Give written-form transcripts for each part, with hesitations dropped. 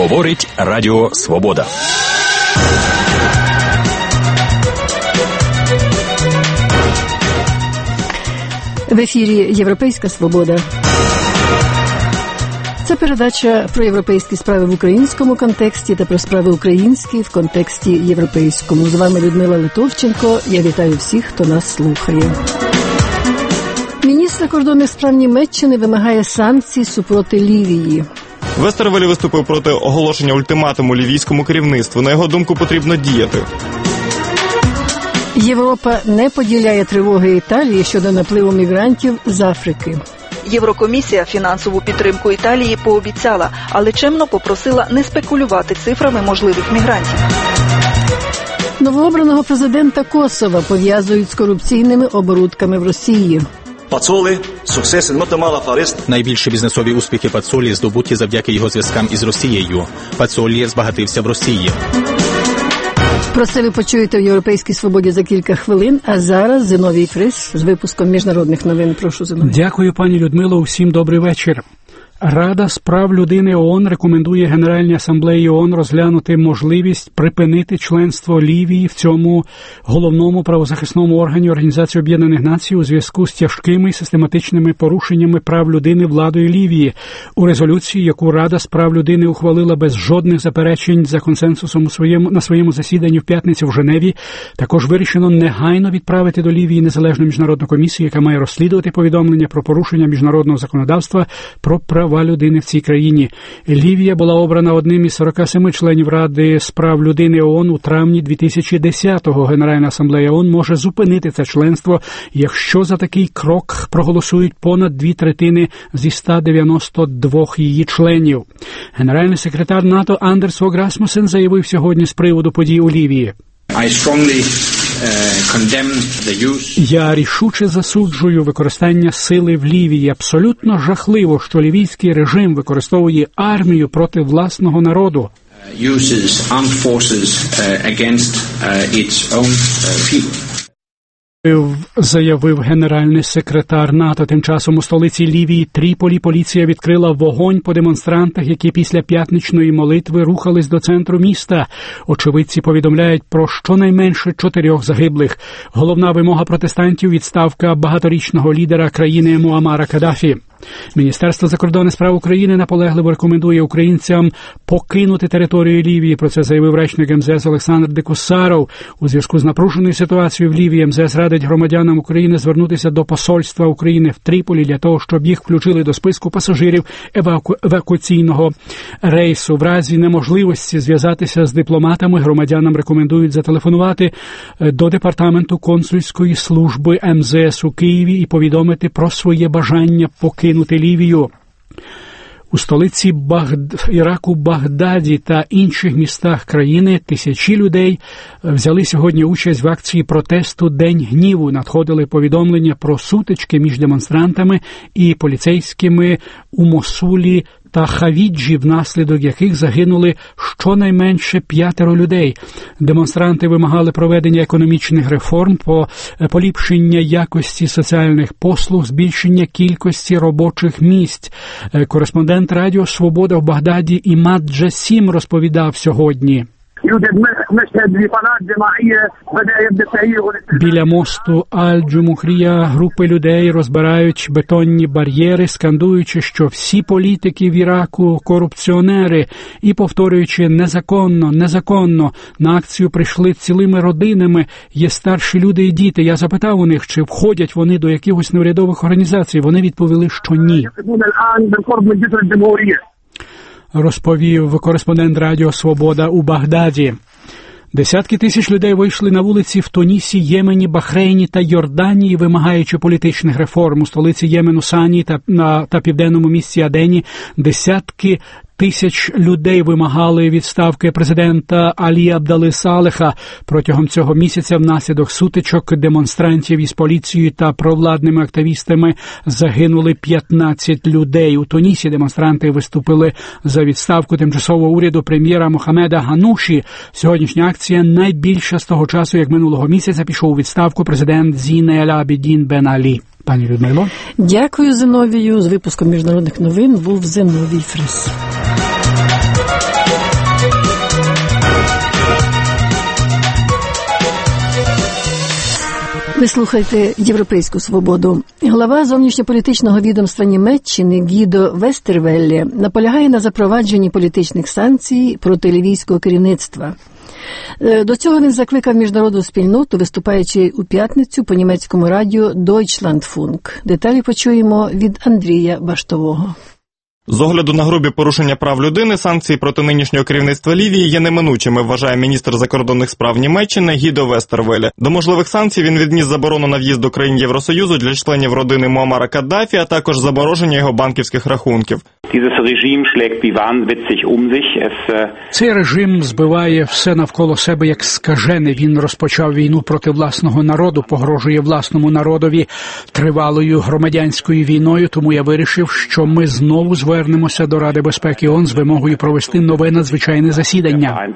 Говорить Радіо Свобода. В ефірі «Європейська свобода». Це передача про європейські справи в українському контексті та про справи українські в контексті європейському. З вами Людмила Литовченко. Я вітаю всіх, хто нас слухає. Міністр закордонних справ Німеччини вимагає санкцій супроти Лівії. Вестервелі виступив проти оголошення ультиматуму лівійському керівництву. На його думку, потрібно діяти. Європа не поділяє тривоги Італії щодо напливу мігрантів з Африки. Єврокомісія фінансову підтримку Італії пообіцяла, але чемно попросила не спекулювати цифрами можливих мігрантів. Новообраного президента Косова пов'язують з корупційними оборудками в Росії. Найбільші бізнесові успіхи Пацолі здобуті завдяки його зв'язкам із Росією. Пацолі збагатився в Росії. Про це ви почуєте в «Європейській свободі» за кілька хвилин. А зараз Зиновій Фрис з випуском міжнародних новин. Прошу, Зиновій. Дякую, пані Людмило. Усім добрий вечір. Рада з прав людини ООН рекомендує Генеральній асамблеї ООН розглянути можливість припинити членство Лівії в цьому головному правозахисному органі Організації Об'єднаних Націй у зв'язку з тяжкими і систематичними порушеннями прав людини владою Лівії. У резолюції, яку Рада з прав людини ухвалила без жодних заперечень за консенсусом на своєму засіданні в п'ятницю в Женеві, також вирішено негайно відправити до Лівії незалежну міжнародну комісію, яка має розслідувати повідомлення про порушення міжнародного законодавства про права людини в цій країні. Лівія була обрана одним із 47 членів Ради з прав людини ООН у травні 2010-го. Генеральна асамблея ООН може зупинити це членство, якщо за такий крок проголосують понад 2/3 зі 192 її членів. Генеральний секретар НАТО Андерс Фог Расмуссен заявив сьогодні з приводу подій у Лівії. Я рішуче засуджую використання сили в Лівії. Абсолютно жахливо, що лівійський режим використовує армію проти власного народу. Заявив генеральний секретар НАТО. Тим часом у столиці Лівії Тріполі поліція відкрила вогонь по демонстрантах, які після п'ятничної молитви рухались до центру міста. Очевидці повідомляють про щонайменше 4 загиблих. Головна вимога протестантів – відставка багаторічного лідера країни Муаммара Каддафі. Міністерство закордонних справ України наполегливо рекомендує українцям покинути територію Лівії. Про це заявив речник МЗС Олександр Декусаров. У зв'язку з напруженою ситуацією в Лівії МЗС радить громадянам України звернутися до посольства України в Тріполі для того, щоб їх включили до списку пасажирів евакуаційного рейсу. В разі неможливості зв'язатися з дипломатами громадянам рекомендують зателефонувати до департаменту консульської служби МЗС у Києві і повідомити про своє бажання покинути Лівію. У столиці Іраку Багдаді та інших містах країни тисячі людей взяли сьогодні участь в акції протесту «День гніву». Надходили повідомлення про сутички між демонстрантами і поліцейськими у Мосулі та Хавіджі, внаслідок яких загинули щонайменше 5 людей. Демонстранти вимагали проведення економічних реформ, поліпшення якості соціальних послуг, збільшення кількості робочих місць. Кореспондент Радіо Свобода в Багдаді Імад Джасім розповідав сьогодні. Біля мосту Аль-Джумухрія групи людей розбирають бетонні бар'єри, скандуючи, що всі політики в Іраку – корупціонери, і повторюючи «незаконно, незаконно». На акцію прийшли цілими родинами, є старші люди і діти. Я запитав у них, чи входять вони до якихось неурядових організацій. Вони відповіли, що ні. Розповів кореспондент Радіо Свобода у Багдаді. Десятки тисяч людей вийшли на вулиці в Тунісі, Ємені, Бахрейні та Йорданії, вимагаючи політичних реформ. У столиці Ємену Сані та південному місті Адені десятки тисяч людей вимагали відставки президента Алі Абдали Салеха. Протягом цього місяця внаслідок сутичок демонстрантів із поліцією та провладними активістами загинули 15 людей. У Тунісі демонстранти виступили за відставку тимчасового уряду прем'єра Мохамеда Гануші. Сьогоднішня акція найбільша з того часу, як минулого місяця пішов у відставку президент Зін Ель-Абідін Бен Алі. Пані Людмило. Дякую, Зиновію. З випуском міжнародних новин був Зиновій Фрис. Ви слухаєте «Європейську свободу». Глава зовнішньополітичного відомства Німеччини Гідо Вестервелле наполягає на запровадженні політичних санкцій проти лівійського керівництва. До цього він закликав міжнародну спільноту, виступаючи у п'ятницю по німецькому радіо Deutschlandfunk. Деталі почуємо від Андрія Баштового. З огляду на грубі порушення прав людини, санкції проти нинішнього керівництва Лівії є неминучими, вважає міністр закордонних справ Німеччини Гідо Вестервелле. До можливих санкцій він відніс заборону на в'їзд до країн Євросоюзу для членів родини Муаммара Каддафі, а також замороження його банківських рахунків. Цей режим збиває все навколо себе як скажене. Він розпочав війну проти власного народу, погрожує власному народові тривалою громадянською війною, тому я вирішив, що ми знову звернемося до Ради безпеки ООН з вимогою провести нове надзвичайне засідання.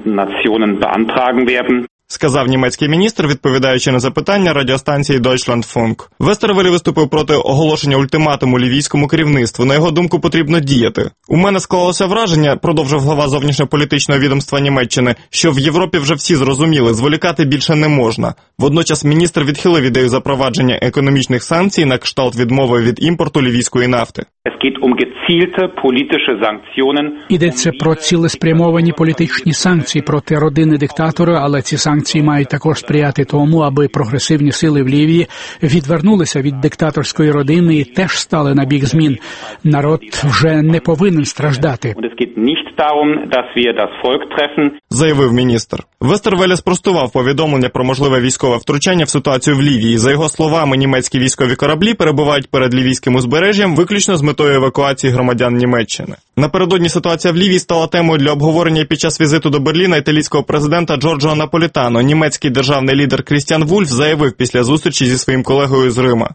Сказав німецький міністр, відповідаючи на запитання радіостанції Deutschlandfunk. Вестервелле виступив проти оголошення ультиматуму лівійському керівництву. На його думку, потрібно діяти. У мене склалося враження, продовжив глава зовнішньополітичного відомства Німеччини, що в Європі вже всі зрозуміли, зволікати більше не можна. Водночас міністр відхилив ідею запровадження економічних санкцій на кшталт відмови від імпорту лівійської нафти. Йдеться про цілеспрямовані політичні санкції проти родини диктатора, але ці санкції мають також сприяти тому, аби прогресивні сили в Лівії відвернулися від диктаторської родини і теж стали на бік змін. Народ вже не повинен страждати. Заявив міністр. Вестервелле спростував повідомлення про можливе військове втручання в ситуацію в Лівії. За його словами, німецькі військові кораблі перебувають перед лівійським узбережжям виключно з метою евакуації громадян Німеччини. Напередодні ситуація в Лівії стала темою для обговорення під час візиту до Берліна італійського президента Джорджо Наполітано. Німецький державний лідер Крістіан Вульф заявив після зустрічі зі своїм колегою з Рима.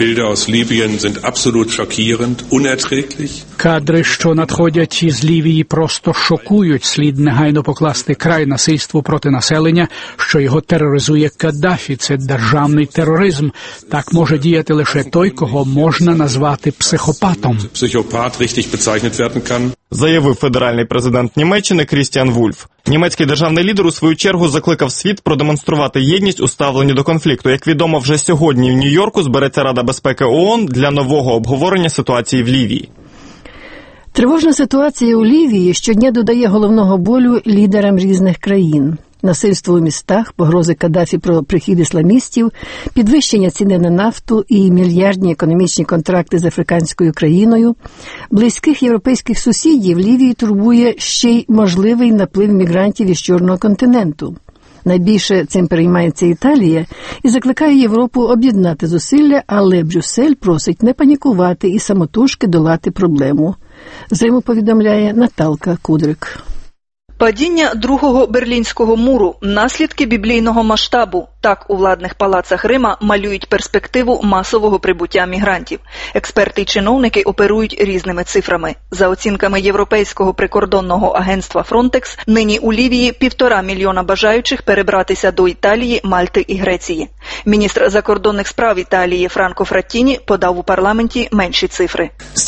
Кадри, що надходять із Лівії, просто шокують. Слід негайно покласти край насильству проти населення, що його тероризує Каддафі. Це державний тероризм. Так може діяти лише той, кого можна назвати психопатом. Заявив федеральний президент Німеччини Крістіан Вульф. Німецький державний лідер у свою чергу закликав світ продемонструвати єдність у ставленні до конфлікту. Як відомо, вже сьогодні в Нью-Йорку збереться Рада безпеки ООН для нового обговорення ситуації в Лівії. Тривожна ситуація у Лівії щодня додає головного болю лідерам різних країн. Насильство у містах, погрози Каддафі про прихід ісламістів, підвищення ціни на нафту і мільярдні економічні контракти з африканською країною. Близьких європейських сусідів Лівії турбує ще й можливий наплив мігрантів із Чорного континенту. Найбільше цим переймається Італія і закликає Європу об'єднати зусилля, але Брюссель просить не панікувати і самотужки долати проблему. З Риму повідомляє Наталка Кудрик. Падіння Другого Берлінського муру – наслідки біблійного масштабу. Так у владних палацах Рима малюють перспективу масового прибуття мігрантів. Експерти й чиновники оперують різними цифрами. За оцінками Європейського прикордонного агентства «Фронтекс», нині у Лівії 1,5 мільйона бажаючих перебратися до Італії, Мальти і Греції. Міністр закордонних справ Італії Франко Фраттіні подав у парламенті менші цифри.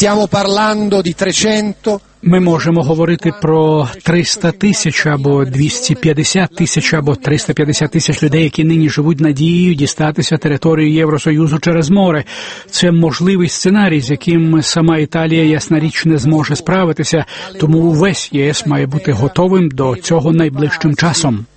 Ми можемо говорити про 300 тисяч або 250 тисяч або 350 тисяч людей, які нині живуть надією дістатися території Євросоюзу через море. Це можливий сценарій, з яким сама Італія, ясна річ, не зможе справитися, тому увесь ЄС має бути готовим до цього найближчим часом.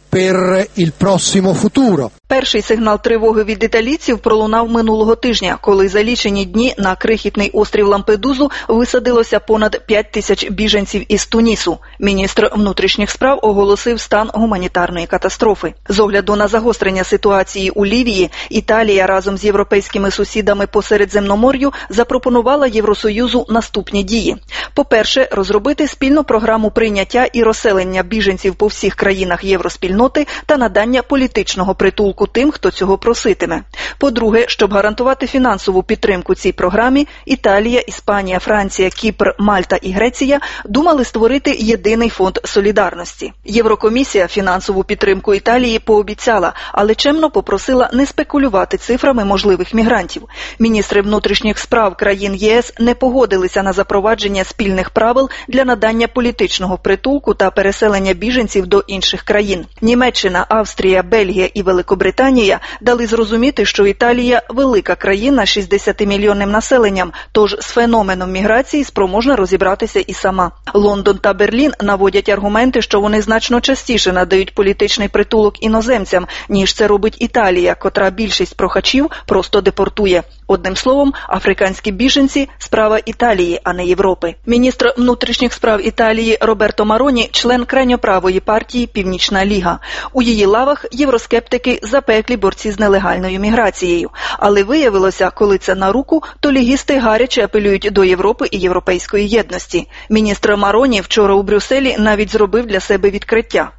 Перший сигнал тривоги від італійців пролунав минулого тижня, коли за лічені дні на крихітний острів Лампедузу висадилося понад 5 тисяч біженців із Тунісу. Міністр внутрішніх справ оголосив стан гуманітарної катастрофи. З огляду на загострення ситуації у Лівії, Італія разом з європейськими сусідами по Середземномор'ю запропонувала Євросоюзу наступні дії. По-перше, розробити спільну програму прийняття і розселення біженців по всіх країнах євроспільноти та надання політичного притулку тим, хто цього проситиме. По-друге, щоб гарантувати фінансову підтримку цій програмі, Італія, Іспанія, Франція, Кіпр, Мальта і Греція думали створити єдиний фонд солідарності. Єврокомісія фінансову підтримку Італії пообіцяла, але чемно попросила не спекулювати цифрами можливих мігрантів. Міністри внутрішніх справ країн ЄС не погодилися на запровадження спільних правил для надання політичного притулку та переселення біженців до інших країн. Німеччина, Австрія, Бельгія і Великобританія дали зрозуміти, що Італія – велика країна з 60-мільйонним населенням, тож з феноменом міграції спроможна розібратися і сама. Лондон та Берлін наводять аргументи, що вони значно частіше надають політичний притулок іноземцям, ніж це робить Італія, котра більшість прохачів просто депортує. Одним словом, африканські біженці – справа Італії, а не Європи. Міністр внутрішніх справ Італії Роберто Мароні – член крайньоправої партії «Північна Ліга». У її лавах євроскептики – запеклі борці з нелегальною міграцією. Але виявилося, коли це на руку, то лігісти гаряче апелюють до Європи і європейської єдності. Міністр Мароні вчора у Брюсселі навіть зробив для себе відкриття.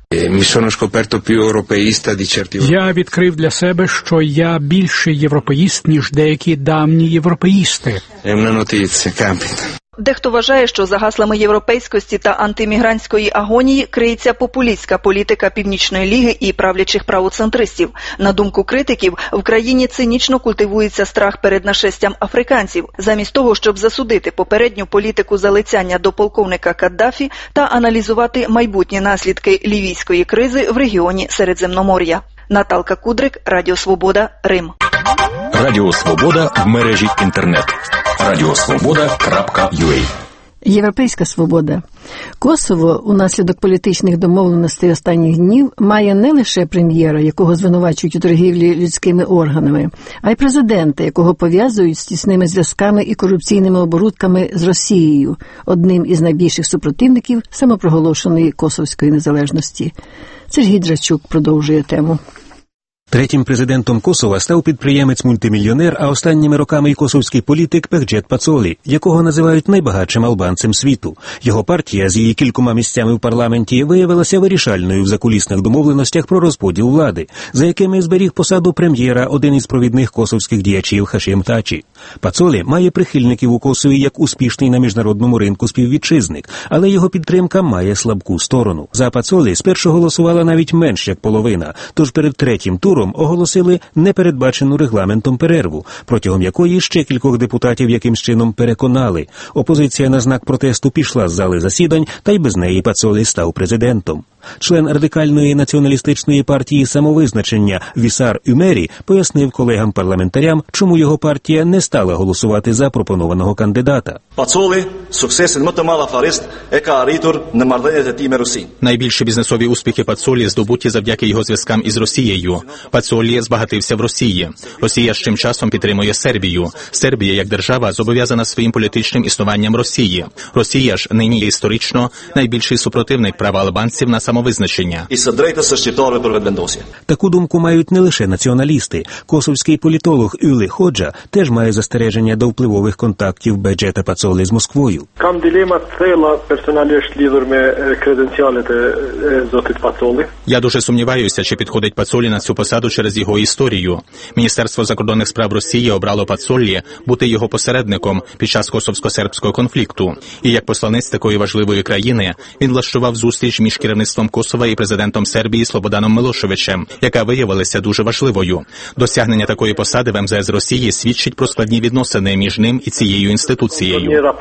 Я відкрив для себе, що я більший європеїст, ніж деякі давні європеїсти. Дехто вважає, що за гаслами європейськості та антимігрантської агонії криється популістська політика Північної Ліги і правлячих правоцентристів. На думку критиків, в країні цинічно культивується страх перед нашестям африканців, замість того, щоб засудити попередню політику залицяння до полковника Каддафі та аналізувати майбутні наслідки лівійської кризи в регіоні Середземномор'я. Наталка Кудрик, Радіо Свобода, Рим. Радіо Свобода в мережі інтернет. Радіосвобода.ua. Європейська свобода. Косово унаслідок політичних домовленостей останніх днів має не лише прем'єра, якого звинувачують у торгівлі людськими органами, а й президента, якого пов'язують з тісними зв'язками і корупційними оборудками з Росією, одним із найбільших супротивників самопроголошеної косовської незалежності. Сергій Драчук продовжує тему. Третім президентом Косова став підприємець-мультимільйонер, а останніми роками й косовський політик Бехджет Пацолі, якого називають найбагатшим албанцем світу. Його партія з її кількома місцями в парламенті виявилася вирішальною в закулісних домовленостях про розподіл влади, за якими зберіг посаду прем'єра один із провідних косовських діячів Хашим Тачі. Пацолі має прихильників у Косові як успішний на міжнародному ринку співвітчизник, але його підтримка має слабку сторону. За Пацолі спершу голосувала навіть менш як половина, тож перед третім туром оголосили непередбачену регламентом перерву, протягом якої ще кількох депутатів якимсь чином переконали. Опозиція на знак протесту пішла з зали засідань, та й без неї Пацолі став президентом. Член радикальної націоналістичної партії «Самовизначення» Вісар Юмері пояснив колегам-парламентарям, чому його партія не стала голосувати за пропонованого кандидата. Найбільші бізнесові успіхи Пацолі здобуті завдяки його зв'язкам із Росією. Пацолі збагатився в Росії. Росія з чим часом підтримує Сербію. Сербія, як держава, зобов'язана своїм політичним існуванням Росії. Росія ж нині є історично найбільший супротивник права албанців на самовизначення. Таку думку мають не лише націоналісти. Косовський політолог Юли Ходжа теж має застереження до впливових контактів Бехджета Пацолі з Москвою. Я дуже сумніваюся, чи підходить Пацолі на цю посаду через його історію. Міністерство закордонних справ Росії обрало Пацолі бути його посередником під час косовсько-сербського конфлікту. І як посланець такої важливої країни, він влаштував зустріч між керівництвом Косова і президентом Сербії Слободаном Милошевичем, яка виявилася дуже важливою. Досягнення такої посади в МЗС Росії свідчить про складні відносини між ним і цією інституцією.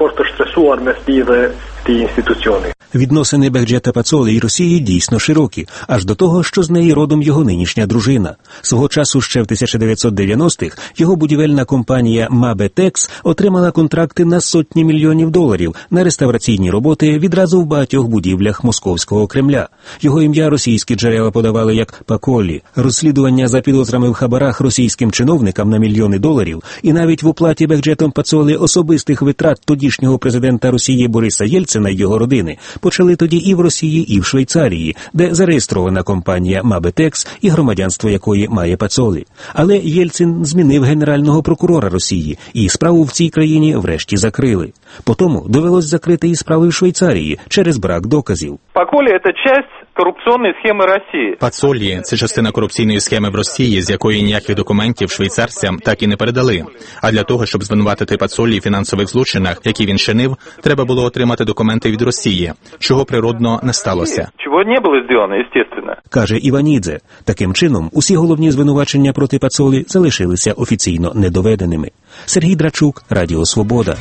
Відносини Бехджета Пацолі і Росії дійсно широкі, аж до того, що з неї родом його нинішня дружина. Свого часу ще в 1990-х його будівельна компанія Мабетекс отримала контракти на сотні мільйонів доларів на реставраційні роботи відразу в багатьох будівлях Московського Кремля. Його ім'я російські джерела подавали як Паколі. Розслідування за підозрами в хабарах російським чиновникам на мільйони доларів і навіть в оплаті Бехджетом Пацолі особистих витрат тодішнього президента Росії Бориса Єльцина й його родини почали тоді і в Росії, і в Швейцарії, де зареєстрована компанія Мабетекс і громадянство якої має Пацолі. Але Єльцин змінив генерального прокурора Росії, і справу в цій країні врешті закрили. Потому довелось закрити і справи в Швейцарії через брак доказів. Паколі – це частина корупційної схеми Росії. Пацолі – це частина корупційної схеми в Росії, з якої ніяких документів швейцарцям так і не передали. А для того, щоб звинуватити Пацолі в фінансових злочинах, які він чинив, треба було отримати документи від Росії, чого природно не сталося. Чого не було зроблено, звісно. Каже Іванідзе. Таким чином, усі головні звинувачення проти Пацолі залишилися офіційно недоведеними. Сергій Драчук, Радіо Свобода.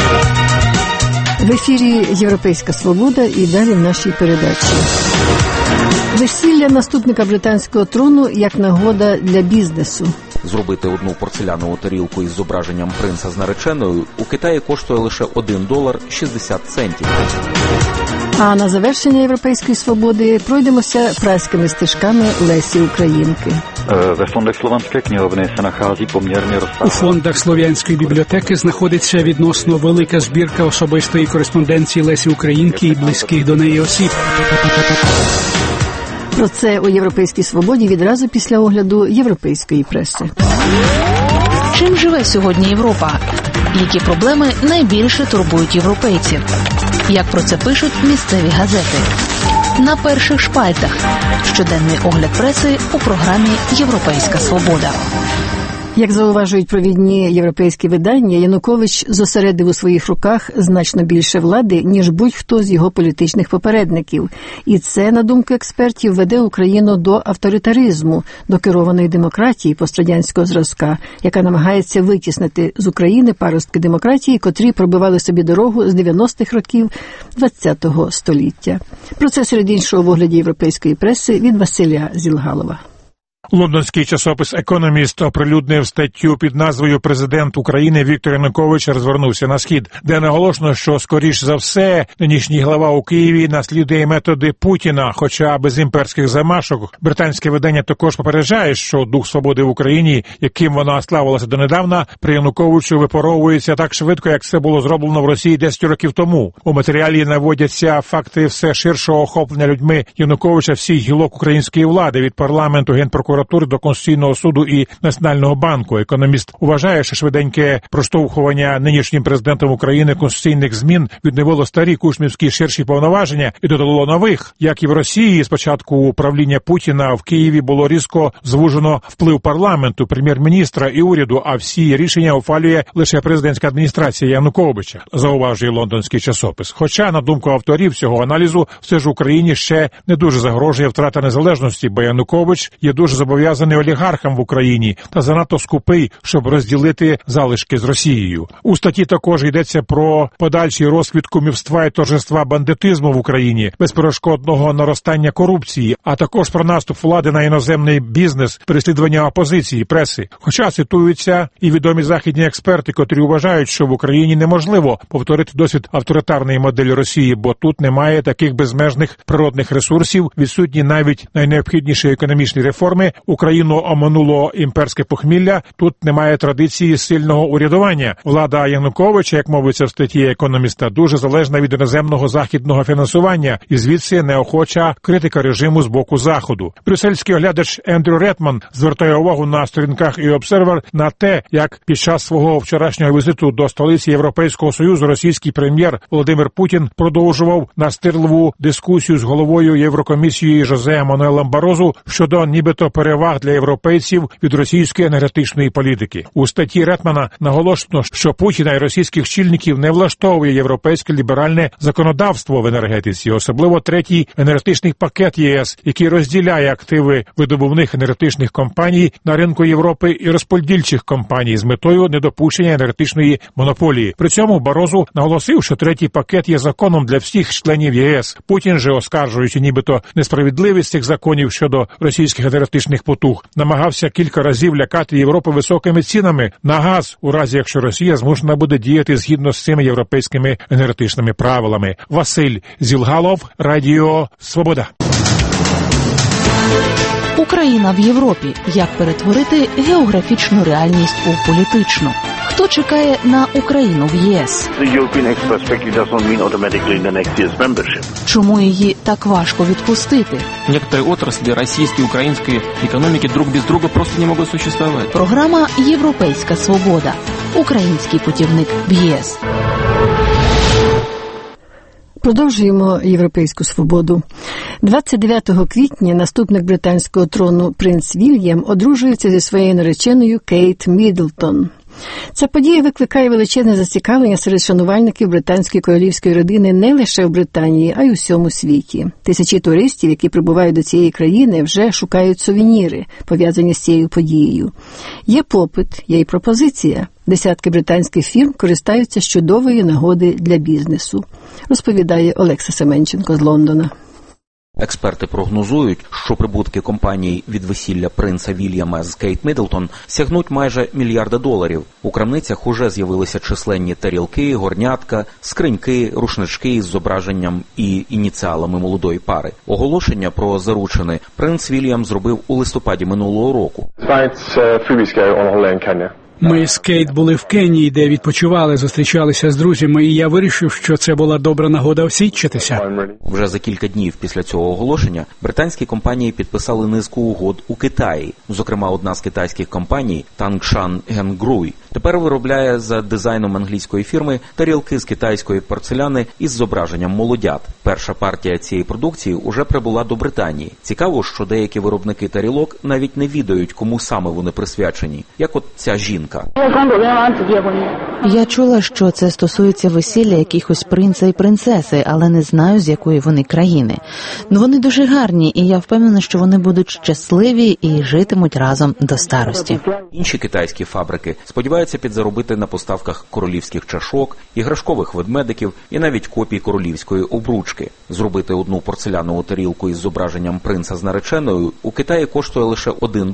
В ефірі «Європейська свобода» і далі в нашій передачі. Весілля наступника британського трону як нагода для бізнесу. Зробити одну порцелянову тарілку із зображенням принца з нареченою у Китаї коштує лише $1.60. А на завершення європейської свободи пройдемося празькими стежками Лесі Українки. Ve fondech Slovanské knihovny se nachází poměrně У rozsáhlá. фондах Слов'янської бібліотеки знаходиться відносно велика збірка особистої кореспонденції Лесі Українки і близьких до неї осіб. Про це у «Європейській свободі» відразу після огляду європейської преси. Чим живе сьогодні Європа? Які проблеми найбільше турбують європейців? Як про це пишуть місцеві газети? На перших шпальтах. Щоденний огляд преси у програмі «Європейська свобода». Як зауважують провідні європейські видання, Янукович зосередив у своїх руках значно більше влади, ніж будь-хто з його політичних попередників. І це, на думку експертів, веде Україну до авторитаризму, до керованої демократії пострадянського зразка, яка намагається витіснити з України паростки демократії, котрі пробивали собі дорогу з 90-х років ХХ століття. Про це серед іншого в огляді європейської преси від Василя Зілгалова. Лондонський часопис «Економіст» оприлюднив статтю під назвою «Президент України Віктор Янукович розвернувся на схід», де наголошено, що, скоріш за все, нинішній глава у Києві наслідує методи Путіна, хоча без імперських замашок. Британське видання також попереджає, що дух свободи в Україні, яким вона славилася донедавна, при Януковичу випаровується так швидко, як це було зроблено в Росії 10 років тому. У матеріалі наводяться факти все ширшого охоплення людьми Януковича всіх гілок української влади, від парламенту, генпрокуратури до Конституційного суду і Національного банку. Економіст вважає, що швиденьке проштовхування нинішнім президентом України конституційних змін відновило старі кушмівські ширші повноваження і додало нових. Як і в Росії, спочатку правління Путіна в Києві було різко звужено вплив парламенту, прем'єр-міністра і уряду, а всі рішення ухвалює лише президентська адміністрація Януковича, зауважує лондонський часопис. Хоча, на думку авторів цього аналізу, все ж Україні ще не дуже загрожує втрата незалежності, бо Янукович є дуже зобов'язаний олігархам в Україні та занадто скупий, щоб розділити залишки з Росією. У статті також йдеться про подальший розквіт кумівства і торжества бандитизму в Україні, безперешкодного наростання корупції, а також про наступ влади на іноземний бізнес, переслідування опозиції, преси. Хоча цитуються і відомі західні експерти, котрі вважають, що в Україні неможливо повторити досвід авторитарної моделі Росії, бо тут немає таких безмежних природних ресурсів, відсутні навіть найнеобхідніші економічні реформи, Україну оминуло імперське похмілля, тут немає традиції сильного урядування. Влада Януковича, як мовиться в статті «Економіста», дуже залежна від іноземного західного фінансування і звідси неохоча критика режиму з боку Заходу. Брюссельський оглядач Ендрю Ретман звертає увагу на сторінках і «Обсервер» на те, як під час свого вчорашнього візиту до столиці Європейського Союзу російський прем'єр Володимир Путін продовжував настирливу дискусію з головою Єврокомісії Жозе Мануелем Барозу щодо нібито переваг для європейців від російської енергетичної політики. У статті Ретмана наголошено, що Путіна і російських чільників не влаштовує європейське ліберальне законодавство в енергетиці, особливо третій енергетичний пакет ЄС, який розділяє активи видобувних енергетичних компаній на ринку Європи і розподільчих компаній з метою недопущення енергетичної монополії. При цьому Барозу наголосив, що третій пакет є законом для всіх членів ЄС. Путін же, оскаржуючи нібито несправедливість цих законів щодо російських енергетичних потуг, намагався кілька разів лякати Європу високими цінами на газ, у разі якщо Росія змушена буде діяти згідно з цими європейськими енергетичними правилами. Василь Зілгалов, Радіо Свобода. Україна в Європі. Як перетворити географічну реальність у політичну? Хто чекає на Україну в ЄС? Чому її так важко відпустити? Некоторые отрасли российской и украинской экономики друг без друга просто не могут существовать. Програма «Європейська свобода». Український путівник в ЄС. Продовжуємо європейську свободу. 29 квітня наступник британського трону принц Вільям одружується зі своєю нареченою Кейт Міддлтон. Ця подія викликає величезне зацікавлення серед шанувальників британської королівської родини не лише в Британії, а й у всьому світі. Тисячі туристів, які прибувають до цієї країни, вже шукають сувеніри, пов'язані з цією подією. Є попит, є й пропозиція. Десятки британських фірм користаються з чудової нагоди для бізнесу, розповідає Олекса Семенченко з Лондона. Експерти прогнозують, що прибутки компанії від весілля принца Вільяма з Кейт Міддлтон сягнуть майже $1 мільярд. У крамницях уже з'явилися численні тарілки, горнятка, скриньки, рушнички із зображенням і ініціалами молодої пари. Оголошення про заручини принц Вільям зробив у листопаді минулого року. Ми з Кейт були в Кенії, де відпочивали, зустрічалися з друзями, і я вирішив, що це була добра нагода освідчитися. Вже за кілька днів після цього оголошення британські компанії підписали низку угод у Китаї. Зокрема, одна з китайських компаній, Tangshan Hengruy, тепер виробляє за дизайном англійської фірми тарілки з китайської порцеляни із зображенням молодят. Перша партія цієї продукції уже прибула до Британії. Цікаво, що деякі виробники тарілок навіть не відають, кому саме вони присвячені, як от ця жінка. Я чула, що це стосується весілля якихось принца і принцеси, але не знаю, з якої вони країни. Ну, вони дуже гарні, і я впевнена, що вони будуть щасливі і житимуть разом до старості. Інші китайські фабрики сподіваються підзаробити на поставках королівських чашок, іграшкових ведмедиків і навіть копій королівської обручки. Зробити одну порцелянову тарілку із зображенням принца з нареченою у Китаї коштує лише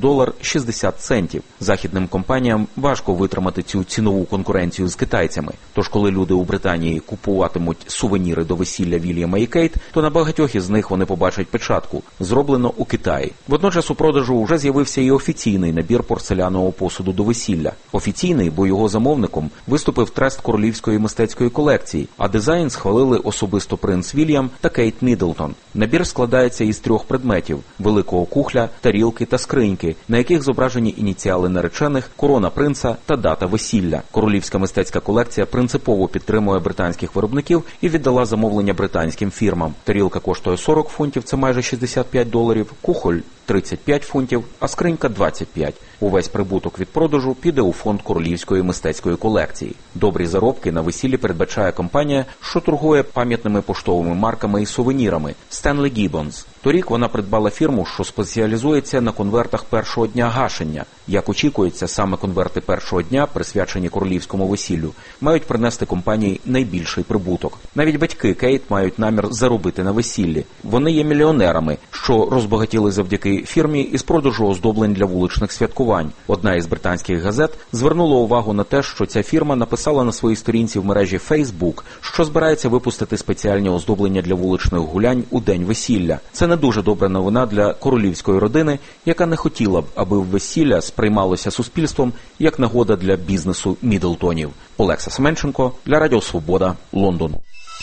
$1.60. Західним компаніям важко витримати цю цінову конкуренцію з китайцями. Тож, коли люди у Британії купуватимуть сувеніри до весілля Вільяма і Кейт, то на багатьох із них вони побачать печатку «Зроблено у Китаї». Водночас у продажу вже з'явився і офіційний набір порцелянового посуду до весілля. Офіційний, бо його замовником виступив трест королівської мистецької колекції, а дизайн схвалили особисто принц Вільям та Кейт Міддлтон. Набір складається із 3 предметів – великого кухля, тарілки та скриньки, на яких зображені ініціали наречених, корона принца та дата весілля. Королівська мистецька колекція принципово підтримує британських виробників і віддала замовлення британським фірмам. Тарілка коштує $40, це майже $65, кухоль – 35 фунтів, а скринька – 25. Увесь прибуток від продажу піде у фонд королівської мистецької колекції. Добрі заробки на весіллі передбачає компанія, що торгує пам'ятними поштовими марками і сувенірами – Stanley Gibbons. Торік вона придбала фірму, що спеціалізується на конвертах першого дня гашення. Як очікується, саме конверти першого дня, присвячені королівському весіллю, мають принести компанії найбільший прибуток. Навіть батьки Кейт мають намір заробити на весіллі. Вони є мільйонерами, що розбагатіли завдяки фірмі із продажу оздоблень для вуличних святкувань. Одна із британських газет звернула увагу на те, що ця фірма написала на своїй сторінці в мережі Facebook, що збирається випустити спеціальні оздоблення для вуличних гулянь у день весілля. Це не дуже добра новина для королівської родини, яка не хотіла б, аби весілля сприймалося суспільством як нагода для бізнесу Міддлтонів. Олекса Семенченко для Радіо Свобода, Лондон.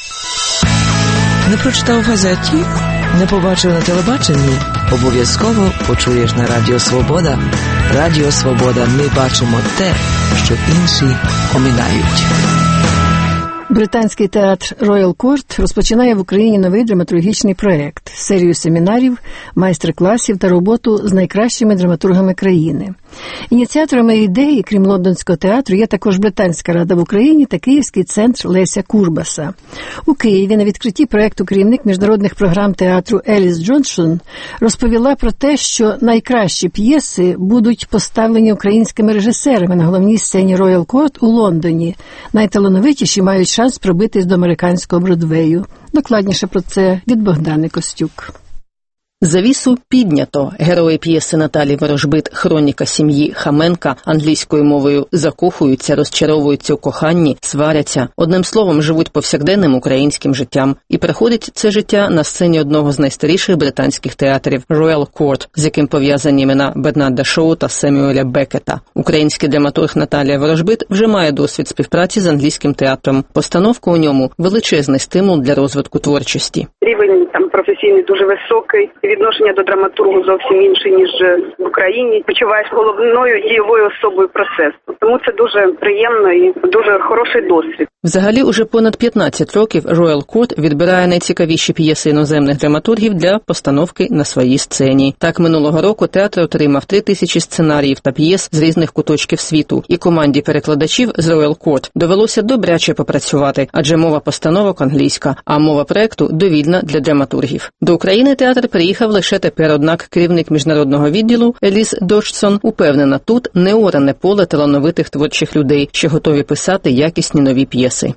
Не прочитав в газеті? Не побачив на телебаченні? Обов'язково почуєш на Радіо Свобода. Радіо Свобода. Ми бачимо те, що інші оминають. Британський театр Royal Court розпочинає в Україні новий драматургічний проект – серію семінарів, майстер-класів та роботу з найкращими драматургами країни. Ініціаторами ідеї, крім Лондонського театру, є також Британська рада в Україні та Київський центр Леся Курбаса. У Києві на відкритті проекту керівник міжнародних програм театру Еліс Джонсон розповіла про те, що найкращі п'єси будуть поставлені українськими режисерами на головній сцені Royal Court у Лондоні. Найталановитіші мають шанс пробитись до американського Бродвею. Докладніше про це від Богдани Костюк. Завісу піднято. Герої п'єси Наталі Ворожбит «Хроніка сім'ї Хаменка» англійською мовою закохуються, розчаровуються у коханні, сваряться. Одним словом, живуть повсякденним українським життям. І проходить це життя на сцені одного з найстаріших британських театрів Royal Court, з яким пов'язані імена Бернарда Шоу та Семюеля Беккета. Український драматург Наталія Ворожбит вже має досвід співпраці з англійським театром. Постановка у ньому – величезний стимул для розвитку творчості. Рівень там професійний дуже високий. Відношення до драматургу зовсім інше, ніж в Україні. Почуваєш головною дієвою особою процесу. Тому це дуже приємно і дуже хороший досвід. Взагалі, уже понад 15 років Royal Court відбирає найцікавіші п'єси іноземних драматургів для постановки на своїй сцені. Так, минулого року театр отримав 3000 сценаріїв та п'єс з різних куточків світу. І команді перекладачів з Royal Court довелося добряче попрацювати, адже мова постановок англійська, а мова проекту довільна для драматургів. До України театр приїхав Приїхав лише тепер, однак керівник міжнародного відділу Еліс Доджсон упевнена, тут не оране поле талановитих творчих людей, що готові писати якісні нові п'єси.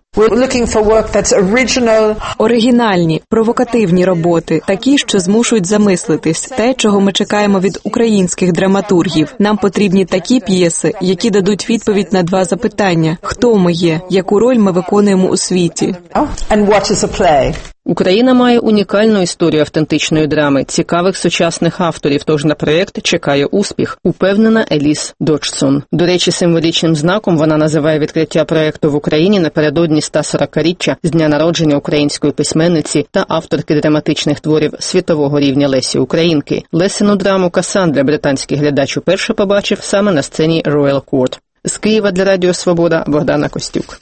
Оригінальні, провокативні роботи, такі, що змушують замислитись, те, чого ми чекаємо від українських драматургів. Нам потрібні такі п'єси, які дадуть відповідь на два запитання: хто ми є, яку роль ми виконуємо у світі. Україна має унікальну історію автентичної драми, цікавих сучасних авторів, тож на проєкт чекає успіх, упевнена Еліс Доджсон. До речі, символічним знаком вона називає відкриття проєкту в Україні напередодні 140-річчя з дня народження української письменниці та авторки драматичних творів світового рівня Лесі Українки. Лесину драму «Кассандра» британський глядач уперше побачив саме на сцені Royal Court. З Києва для Радіо Свобода Богдана Костюк.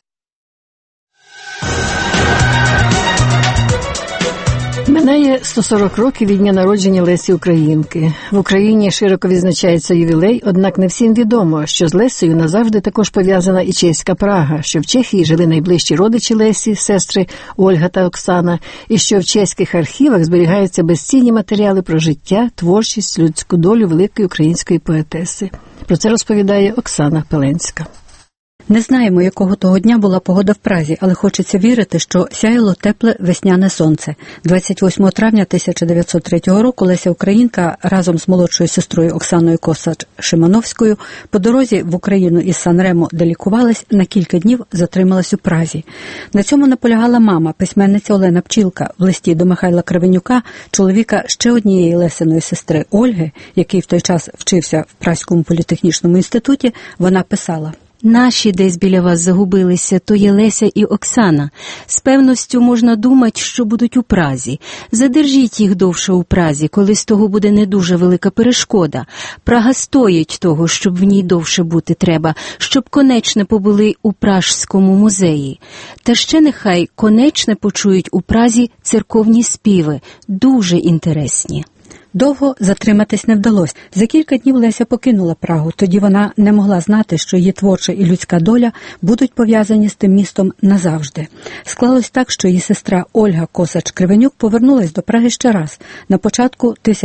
Минає 140 років від дня народження Лесі Українки. В Україні широко відзначається ювілей, однак не всім відомо, що з Лесею назавжди також пов'язана і чеська Прага, що в Чехії жили найближчі родичі Лесі, сестри Ольга та Оксана, і що в чеських архівах зберігаються безцінні матеріали про життя, творчість, людську долю великої української поетеси. Про це розповідає Оксана Пеленська. Не знаємо, якого того дня була погода в Празі, але хочеться вірити, що сяяло тепле весняне сонце. 28 травня 1903 року Леся Українка разом з молодшою сестрою Оксаною Косач-Шимановською по дорозі в Україну із Сан-Ремо, де лікувалась, на кілька днів затрималась у Празі. На цьому наполягала мама, письменниця Олена Пчілка. В листі до Михайла Кривенюка, чоловіка ще однієї Лесиної сестри Ольги, який в той час вчився в Празькому політехнічному інституті, вона писала: «Наші десь біля вас загубилися, то є Леся і Оксана. З певністю можна думати, що будуть у Празі. Задержіть їх довше у Празі, коли з того буде не дуже велика перешкода. Прага стоїть того, щоб в ній довше бути треба, щоб конечне побули у Пражському музеї. Та ще нехай конечне почують у Празі церковні співи, дуже інтересні». Довго затриматись не вдалося. За кілька днів Леся покинула Прагу. Тоді вона не могла знати, що її творча і людська доля будуть пов'язані з тим містом назавжди. Склалось так, що її сестра Ольга Косач-Кривенюк повернулась до Праги ще раз. На початку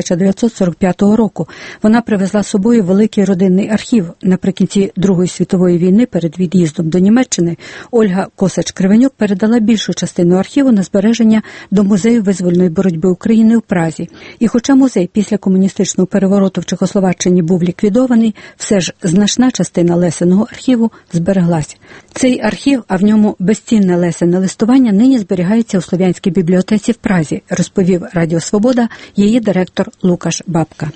1945 року вона привезла з собою великий родинний архів. Наприкінці Другої світової війни, перед від'їздом до Німеччини, Ольга Косач-Кривенюк передала більшу частину архіву на збереження до Музею визвольної боротьби України у Празі. І хоча музей після комуністичного перевороту в Чехословаччині був ліквідований, все ж значна частина Лесиного архіву збереглась. Цей архів, а в ньому безцінне Лесине листування, нині зберігається у Слов'янській бібліотеці в Празі, розповів Радіо Свобода її директор Лукаш Бабка.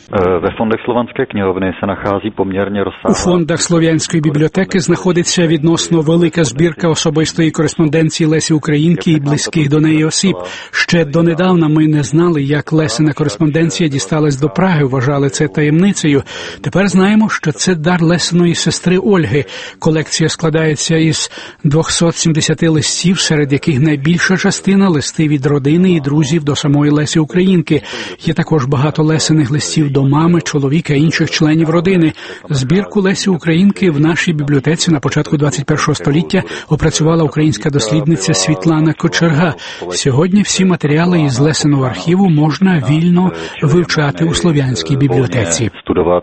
У фондах Слов'янської бібліотеки знаходиться відносно велика збірка особистої кореспонденції Лесі Українки і близьких до неї осіб. Ще донедавна ми не знали, як Лесина кореспонденція дісталась до Праги, вважали це таємницею. Тепер знаємо, що це дар Лесиної сестри Ольги. Колекція складається із 270 листів, серед яких найбільша частина – листи від родини і друзів до самої Лесі Українки. Є також багато Лесиних листів до мами, чоловіка і інших членів родини. Збірку Лесі Українки в нашій бібліотеці на початку 21 століття опрацювала українська дослідниця Світлана Кочерга. Сьогодні всі матеріали із Лесиного архіву можна вільно вивчати у Слов'янській бібліотеці.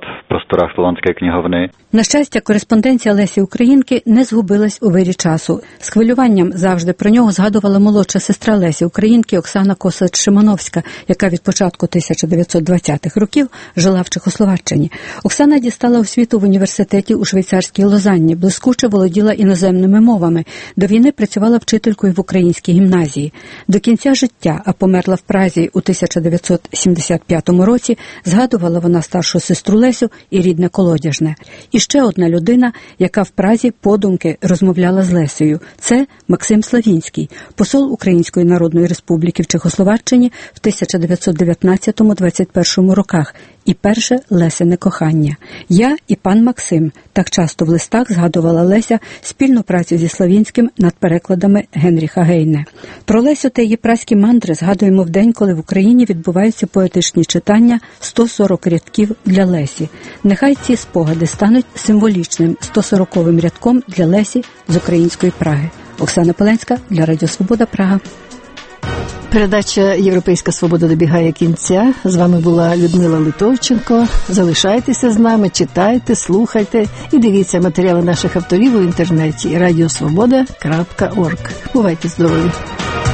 На щастя, кореспонденція Лесі Українки не згубилась у вирі часу. З хвилюванням завжди про нього згадувала молодша сестра Лесі Українки Оксана Косач-Шимановська, яка від початку 1920-х років жила в Чехословаччині. Оксана дістала освіту в університеті у швейцарській Лозанні, блискуче володіла іноземними мовами. До війни працювала вчителькою в українській гімназії. До кінця життя, а померла в Празі у 1975 році, згадувала вона старшу сестру Лесю і рідне Колодяжне. І ще одна людина, яка в Празі подумки розмовляла з Лесею. Це Максим Славінський, посол Української Народної Республіки в Чехословаччині в 1919-21 роках. І перше Лесине кохання. Я і пан Максим. Так часто в листах згадувала Леся спільну працю зі Славінським над перекладами Генріха Гейне. Про Лесю та її празькі мандри згадуємо в день, коли в Україні відбуваються поетичні читання 140 рядків для Лесі. Нехай ці спогади стануть символічним 140-м рядком для Лесі з української Праги. Оксана Пеленська для Радіо Свобода, Прага. Передача «Європейська свобода» добігає кінця. З вами була Людмила Литовченко. Залишайтеся з нами, читайте, слухайте і дивіться матеріали наших авторів у інтернеті radiosvoboda.org. Бувайте здорові!